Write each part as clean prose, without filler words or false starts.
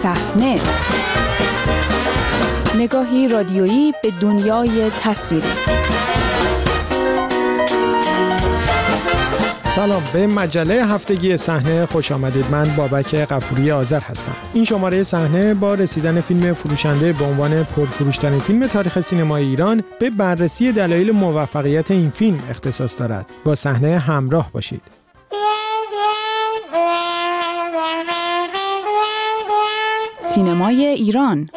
صحنه، نگاهی رادیویی به دنیای تصویری. سلام، به مجله هفتگی صحنه خوش آمدید. من بابک غفوری آذر هستم. این شماره صحنه با رسیدن فیلم فروشنده به عنوان پرفروش‌ترین فیلم تاریخ سینمای ایران به بررسی دلایل موفقیت این فیلم اختصاص دارد. با صحنه همراه باشید. سینمای ایران.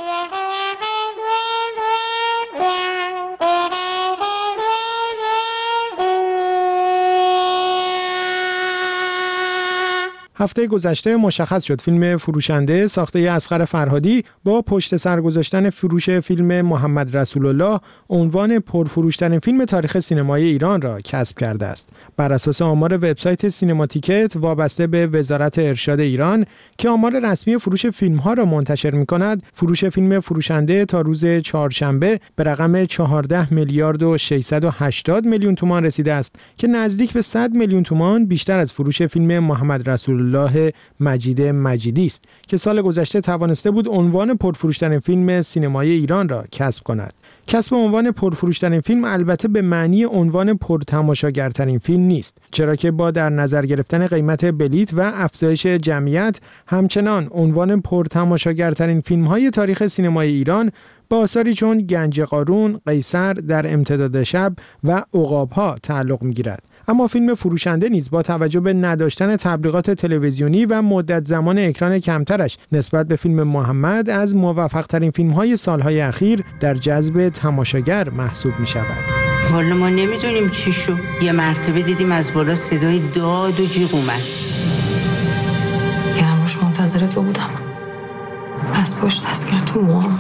هفته گذشته مشخص شد فیلم فروشنده ساخته اصغر فرهادی با پشت سر گذاشتن فروش فیلم محمد رسول الله عنوان پرفروش‌ترین فیلم تاریخ سینمای ایران را کسب کرده است. بر اساس آمار وبسایت سینما تیکت وابسته به وزارت ارشاد ایران که آمار رسمی فروش فیلم‌ها را منتشر می‌کند، فروش فیلم فروشنده تا روز چهارشنبه به رقم 14 میلیارد و 680 میلیون تومان رسیده است که نزدیک به 100 میلیون تومان بیشتر از فروش فیلم محمد رسول الله مجید مجیدی است که سال گذشته توانسته بود عنوان پرفروش‌ترین فیلم سینمای ایران را کسب کند. کسب عنوان پرفروش‌ترین فیلم البته به معنی عنوان پرتماشاگرترین فیلم نیست، چرا که با در نظر گرفتن قیمت بلیت و افزایش جمعیت همچنان عنوان پرتماشاگرترین فیلم‌های تاریخ سینمای ایران با آثاری چون گنج قارون، قیصر، در امتداد شب و عقاب‌ها تعلق می‌گیرد. اما فیلم فروشنده نیز با توجه به نداشتن تبلیغات تلویزیونی و مدت زمان اکران کمترش نسبت به فیلم محمد از موفق‌ترین فیلم‌های سال‌های اخیر در جذب تماشاگر محسوب می‌شود. والا ما نمی‌دونیم چی شو. یه مرتبه دیدیم از بالا صدای داد و جیغ اومد. گرموش منتظر تو بودم. از پشت دست کرد تو موام.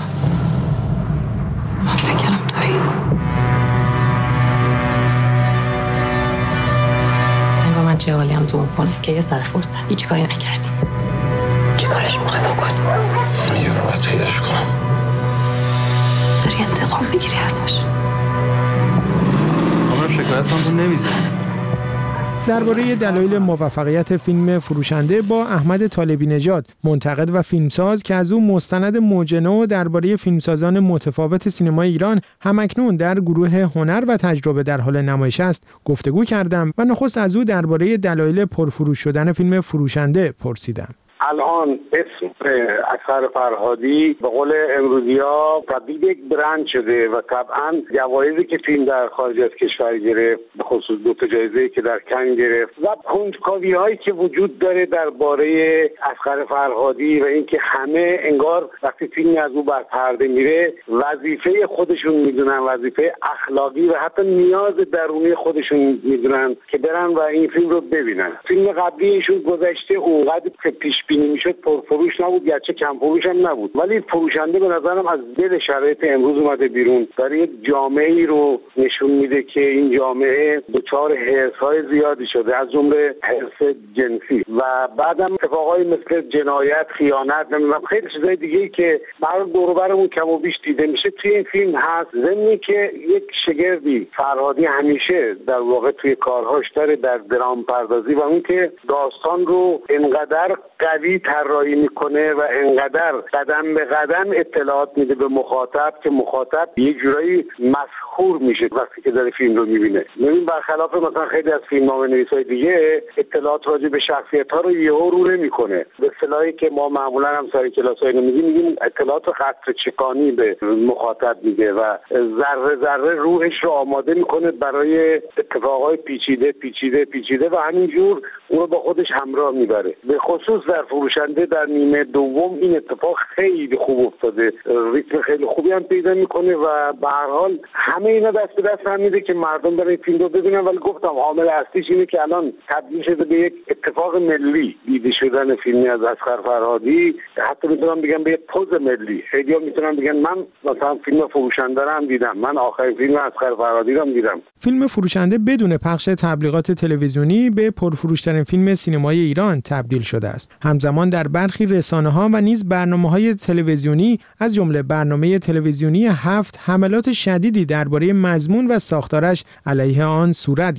من فکرم تویی. انگار من چه حالیم تو اون خونه که یه سر فرصت هیچ کاری نکردی. چی کارش میخوای بکنی؟ من یه رو باید پیداش کنم. داری انتقام میگیری ازش. من شکایت من تو نمیزنم. درباره دلایل موفقیت فیلم فروشنده با احمد طالبی نژاد، منتقد و فیلمساز که از او مستند موج نو درباره فیلمسازان متفاوت سینمای ایران همکنون در گروه هنر و تجربه در حال نمایش است، گفتگو کردم و نخست از او درباره دلایل پرفروش شدن فیلم فروشنده پرسیدم. الان اسم اصغر فرهادی به قول امروزی‌ها تبدیل یک برند شده و طبعا جوایزی که فیلم در خارج از کشور گرفت، به خصوص 2 جایزه‌ای که در کن گرفت و کنجکاوی‌هایی که وجود داره درباره اصغر فرهادی و اینکه همه انگار وقتی فیلمی از او بر پرده میره وظیفه خودشون میدونن، وظیفه اخلاقی و حتی نیاز درونی خودشون میدونن که برن و این فیلم رو ببینن. فیلم قبلی ایشون گذشته اونقدر که پیش بینی میشد پرفروش نبود، گرچه کم فروش هم نبود، ولی فروشنده به نظرم از دل شرایط امروز اومده بیرون، داره یک جامعه‌ای رو نشون میده که این جامعه دچار حرص‌های زیادی شده، از جمله حرص جنسی و بعدم اتفاقای مثل جنایت، خیانت، نمیدونم خیلی چیزای دیگه‌ای که برای دور و برمون کم و بیش دیده میشه توی این فیلم هست. ضمن که یک شگردی فرهادی همیشه در واقع توی کارهاش داره در درام پردازی و اون که داستان رو انقدر قوی طراحی میکنه و انقدر قدم به قدم اطلاعات میده به مخاطب که مخاطب یه جورایی مسحور میشه وقتی که داره فیلم رو میبینه. ببین برخلاف مثلا خیلی از فیلمنامه‌نویسای دیگه اطلاعات راجع به شخصیت‌ها رو یهو رو نمیکنه. به اصطلاحی که ما معمولا هم سر کلاس‌ها میگیم اطلاعات قطره چکانی به مخاطب میده و ذره ذره روحش رو آماده میکنه برای اتفاقای پیچیده و همینجور اون رو با خودش همراه میبره. به خصوص در فروشنده در نیمه دوم این اتفاق خیلی خوب افتاده، ریتم خیلی خوبی هم پیدا میکنه و به هر حال همه اینا دست به دست هم میده که مردم برای فیلم رو ببینن. ولی گفتم عامل اصلیش اینه که الان تبدیل شده به یک اتفاق ملی دیده شدن فیلمی از اصغر فرهادی، حتی میتونم بگم به یک پوز ملی. خیلی‌ها میتونن بگن من مثلا فیلم فروشنده رو هم دیدم، من آخرین فیلم اصغر فرهادی رو هم دیدم. فیلم فروشنده بدون پخش تبلیغات تلویزیونی به پرفروش‌ترین فیلم سینمای ایران تبدیل شده است. همزمان در برخی رسانه‌ها و نیز برنامه‌های تلویزیونی از جمله برنامه تلویزیونی 7 حملات شدیدی درباره مضمون و ساختارش علیه آن صورت گرفت.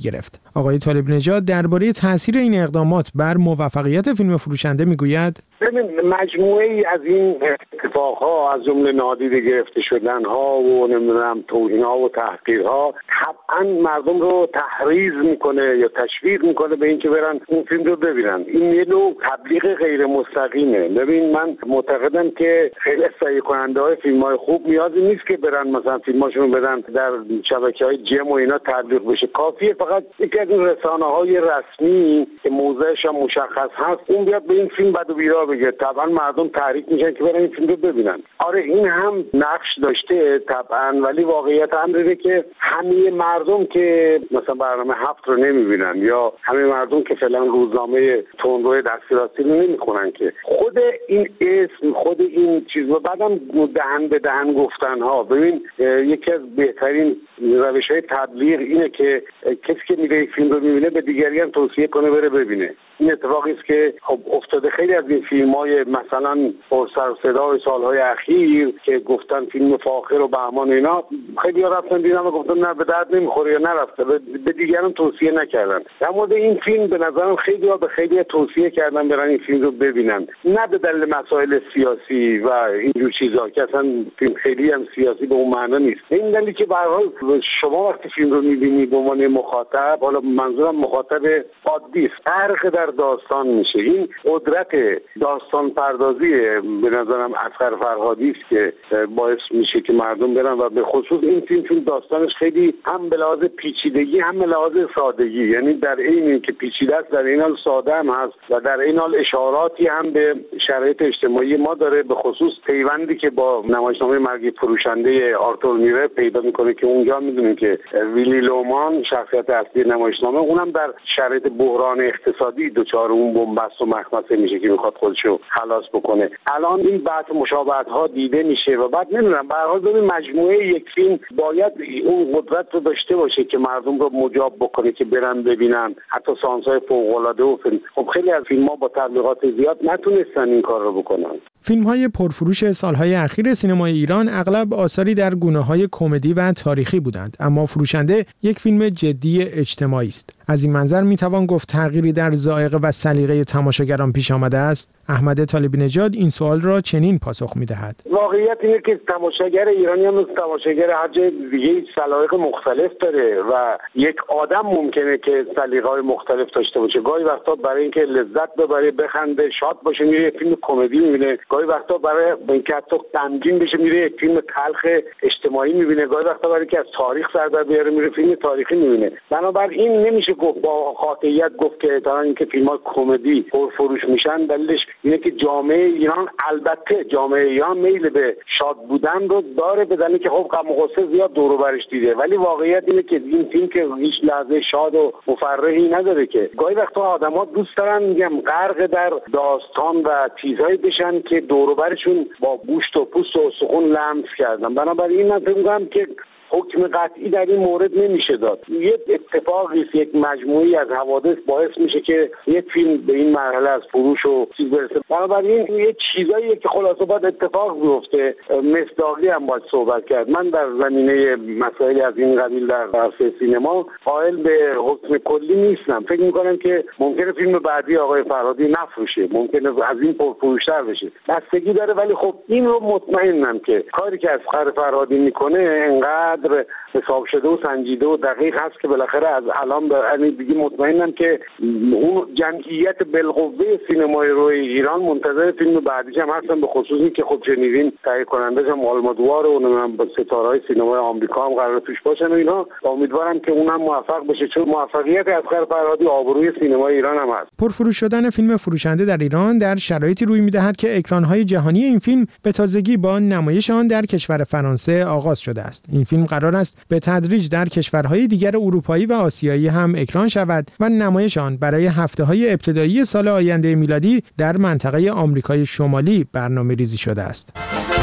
آقای طالب نژاد درباره تاثیر این اقدامات بر موفقیت فیلم فروشنده میگوید: مجموعه ای از این اتفاقها از جمله نادیده گرفته شدنها و نمیدونم توهین‌ها و تحقیرها طبعا مردم رو تحریض میکنه یا تشویق میکنه به اینکه برن اون فیلم رو ببینن. این یه نوع تبلیغ غیر مستقیمه. ببین من معتقدم که خیلی تهیه کننده های فیلم های خوب نیازی نیست که برن مثلا فیلماشون رو بدن در شبکه‌های جم و اینا تبلیغ بشه. کافیه فقط یکی از این رسانه‌های رسمی که موضعش هم مشخص هست اون بیاد به این فیلم بد و بیرا بگه، طبعا مردم تحریک میشن که برن این فیلم رو ببینن. آره این هم نقش داشته طبعا، ولی واقعیت امر اینه که همه مردم که مثلا برنامه 7 رو نمیبینن یا همه مردم که فعلا روزنامه تندروی دستی راستی رو نمیخونن که خود این اسم خود این چیز و بعدم دهن به دهن گفتن ها. ببین یکی از بهترین روش‌های تبلیغ اینه که کسی که میره فیلم رو میبینه به دیگری هم توصیه کنه بره ببینه. این اتفاقی است که خب افتاده. خیلی از این فیلم‌های مثلا پر سر و صدا سال‌های اخیر که گفتن فیلم فاخر و بهمان اینا، خیلی رفتن دیدن و گفتن نه به درد نمیخوره یا نرفته، به دیگران توصیه نکردن. در مورد این فیلم به نظرم خیلی‌ها به خیلی توصیه کردن برن این فیلم رو ببینن، نه به دلیل مسائل سیاسی و اینجور چیزا که اصلا فیلم خیلی هم سیاسی به اون معنا نیست. این دلیلی که به هر حال شما وقتی فیلم رو می‌بینی به عنوان مخاطب، حالا منظورم مخاطب عادی است، فرق در داستان میشه. این قدرت داستان پردازی به نظرم اصغر فرهادی است که باعث میشه که مردم برن و به خصوص این فیلم داستانش خیلی هم به لحاظ پیچیدگی هم به لحاظ سادگی، یعنی در این که پیچیده است در این حال ساده هم هست و در این حال اشاراتی هم به شرایط اجتماعی ما داره، به خصوص پیوندی که با نمایشنامه مرگ فروشنده آرتور میره پیدا میکنه که اونجا میدونیم که ویلی لومان شخصیت اصلی نمایشنامه اونم در شرایط بحران اقتصادی دچار اون بنبست و مخمصه میشه که میخواد خودشو خلاص بکنه. الان این بعض مشابهت ها دیده میشه و بعد نمیدونم به هر حال ببین مجموعه یک فیلم باید اون قدرت رو داشته باشه که مردم رو مجاب بکنه که برن ببینن، حتی سانس‌های فوق‌العاده و فیلم. خب خیلی از فیلم‌ها با تبلیغات زیاد نتونستن این کار رو بکنن. فیلم‌های پرفروش سال‌های اخیر سینمای ایران اغلب آثاری در گونه‌های کمدی و تاریخی بودند، اما فروشنده یک فیلم جدی اجتماعی است. از این منظر میتوان گفت تغییری در ذائقه و سلیقه تماشاگران پیش آمده است. احمد طالب نژاد این سوال را چنین پاسخ می‌دهد: واقعیت اینه که تماشاگر ایرانی هم مثل تماشاگر هر جای دیگه سلیقه مختلف داره و یک آدم ممکنه که سلیقه‌های مختلف داشته باشه. گاهی وقتا برای اینکه لذت ببره، بخنده، شاد باشه میره فیلم کمدی می‌بینه، گاهی وقتا برای اینکه حتی غمگین بشه میره فیلم تلخ اجتماعی می‌بینه، گاهی وقتا برای اینکه از تاریخ سر در بیاره میره فیلم تاریخی می‌بینه. بنابراین نمیشه گفت با قاطعیت گفت که تا اینکه فیلم‌های کمدی پرفروش میشن دلیلش اینه که جامعه ایران، البته جامعه ایران میل به شاد بودن رو داره به دلیلی که خب غم و غصه زیاد دور و برش دیده، ولی واقعیت اینه که این فیلم که هیچ لحظه شاد و مفرحی نداره که گاهی وقتا آدم‌ها دوست دارن میگم غرق در داستان و چیزهایی بشن که دور و برشون با گوشت و پوست و استخوان لمس کردن. بنابراین من فکر می‌کنم که حکم قطعی در این مورد نمیشه داد. یک اتفاقی است، یک مجموعی از حوادث باعث میشه که یک فیلم به این مرحله از فروش و چیز برسه. بنابراین یه چیزاییه که خلاصه باید اتفاق بیفته. مصداقی هم باید صحبت کرد. من در زمینه مسائلی از این قبیل در عرصه سینما قائل به حکم کلی نیستم. فکر میکنم که ممکنه فیلم بعدی آقای فرهادی نفروشه، ممکنه از این پرفروش‌تر بشه، بستگی داره. ولی خب این رو مطمئنم که کاری که اصغر فرهادی میکنه انقدر حساب شده و سنجیده و دقیق هست که بالاخره از الان به دیگه مطمئنم که اون جمعیت بالقوه سینمای روی ایران منتظر فیلم بعدیش هم هستن، به خصوصی که خب شنیدین تهیه کنندش هم آلمودوار و اونم با ستاره‌های سینمای آمریکا هم قرار توش باشن و اینا. امیدوارم که اونم موفق بشه، چون موفقیت اصغر فرهادی آبروی سینمای ایران هم هست. پرفروش شدن فیلم فروشنده در ایران در شرایطی روی می‌دهد که اکران‌های جهانی این فیلم به تازگی با نمایش آن در کشور فرانسه آغاز شده است. این فیلم قرار است به تدریج در کشورهای دیگر اروپایی و آسیایی هم اکران شود و نمایش آن برای هفته‌های ابتدایی سال آینده میلادی در منطقه آمریکای شمالی برنامه‌ریزی شده است.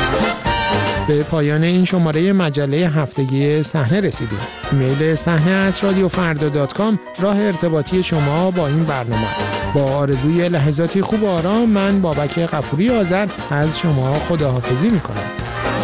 به پایان این شماره مجله هفتگی صحنه رسیدیم. ایمیل sahne@radiofarda.com راه ارتباطی شما با این برنامه است. با آرزوی لحظاتی خوب و آرام، من بابک غفوری آذر از شما خداحافظی می‌کنم.